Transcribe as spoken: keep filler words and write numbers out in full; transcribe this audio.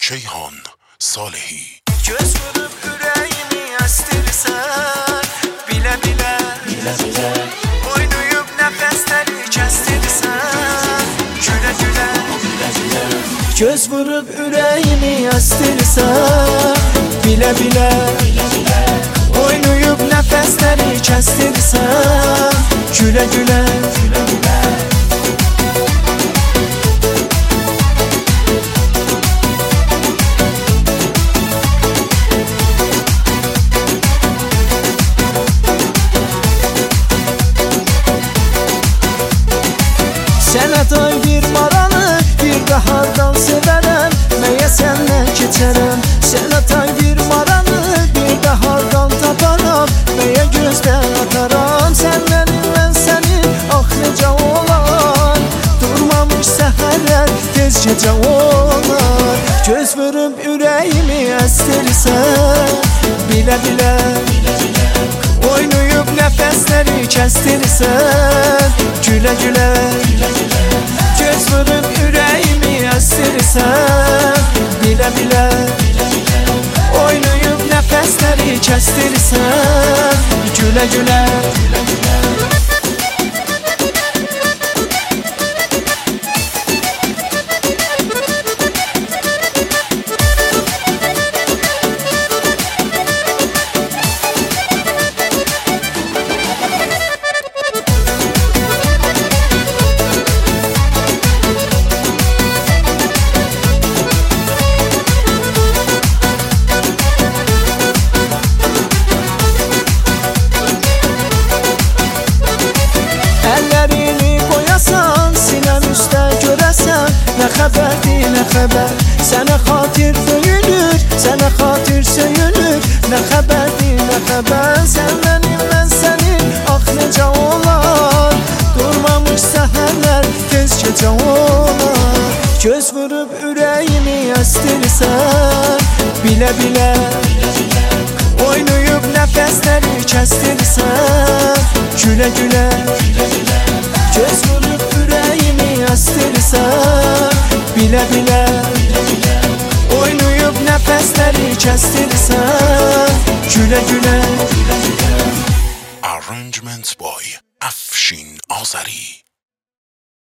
Şeyhan Salehi. Göz vurup ürəyimi əstirsən, bilə bilə, bilə bilə oynayıb nəfəsləri kəstirsən, gülə gülə, gülə gülə göz vurup ürəyimi əstirsən, bilə bilə, bilə bilə oynayıb nəfəsləri kəstirsən, gülə gülə, gülə gülə Sənə doy bir maranı, bir də hardan sevərəm, məyə səndən keçərəm. Sənə tay bir maranı, bir də hardan taparam, məyə gözdən ataram. Sən mənim, mən sənin, ax necə olar, durmamış səhərlər, tez gecə olar. Göz vurub ürəyimi əstirsən, bilə bilə, bilə bilə oynayıb nəfəsləri kəstirsən, gülə gülə, gülə gülə göz vurub ürəyimi əstirsən, bilə bilə, bilə bilə oynayıb nəfəsləri kəstirsən, gülə gülə, gülə gülə Nə xəbərdir, nə xəbər, sənə xatir döyünür, sənə xatir söyünür. Nə xəbərdir, nə xəbər, sən mənim, mən sənin, ax necə olar, durmamış səhərlər, tez gecə olar. Göz vurub ürəyimi əstirsən, bilə bilə, bilə bilə oynayıb nəfəsləri kəstirsən, gülə gülə, gülə gülə göz vurub ürəyimi əstirsən, bilə bilə, bilə bilə oynayıb nəfəsləri kəstirsən, gülə gülə, gülə gülə. Arrangement by Afshin Azari.